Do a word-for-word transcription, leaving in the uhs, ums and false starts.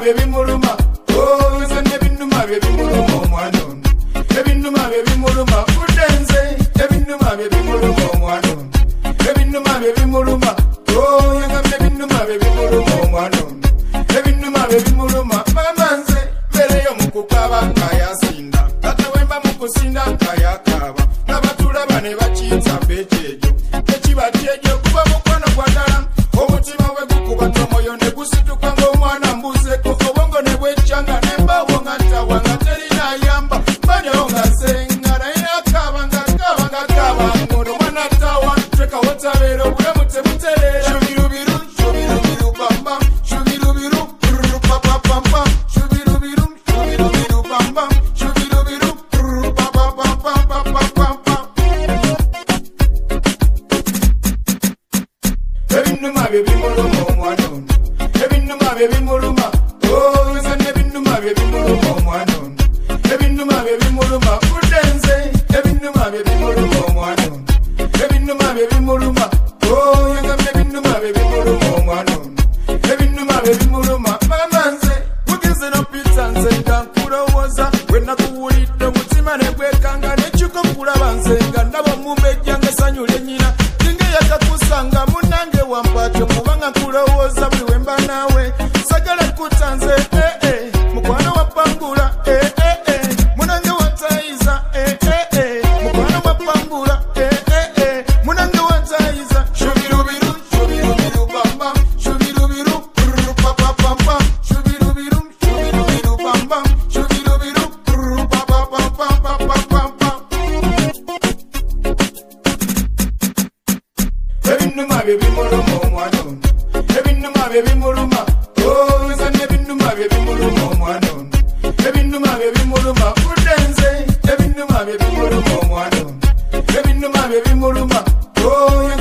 baby muruma. Oh, zane binuma baby muruma omwana ono. Ebinuma baby muruma kudenze. Ebinuma baby muruma omwana ono. Ebinuma baby muruma. Oh, yanga ebinuma baby muruma omwana ono. Ebinuma baby muruma mamanze. Mbere yo mukukaba nkayasinda. Kata wemba mukusinda nkayakaba. Nabatulaba ne bakiita bejejo. Ekibajejo kuba mukwano gwa ddala. Omutima we gukuba tomoyo ne gusituka ng'omwana mbuzeko. Obongo ne bwechanga n'embawo nga ntawa nga terina ayamba. Banyo nga senga naye akaba nga akaba nga akaba. Ngono mwana tawa teka wotabeera obulamu tebutereera. Shubirubiru shubirubiru bamba. Shubirubiru brr papa papa. Shubirubiru shubirubiru bamba. Shubirubiru brr papa papa papa papa. Ebinuma baby muruma omwana ono. Ebinuma baby muruma. Oh, zane ebinuma baby muruma omwana ono. Ebinuma baby muruma kudenze. Ebinuma baby muruma omwana ono. Ebinuma baby muruma. Oh, yanga ebinuma baby muruma omwana ono. Ebinuma baby muruma mamanze. Mugize no pizza nze nga nkulowooza. Bwe nakuwulidde omutima ne gwekanga n'ekiko kulaba nze nga ndaba omumbejja ng'essanyu lyennyina. Ninge yakakusanga munange wampatyo kubanga nkulowooza buli we mba naawe. Sagala kutanze eh eh. Mukwano wa pangula eh eh eh. Munange watayiza eh eh eh. Mukwano wa pangula eh eh eh. Munange watayiza. Shubirubiru shubirubiru bamba. Shubirubiru brr papa papa. Shubirubiru shubirubiru bamba. Shubirubiru brr papa papa papa papa. Ebinuma baby muruma omwana ono. Ebinuma baby muruma. Oh, zane ebinuma baby muruma omwana ono. Ebinuma baby muruma kudenze. Ebinuma baby muruma omwana ono. Ebinuma baby muruma. Oh,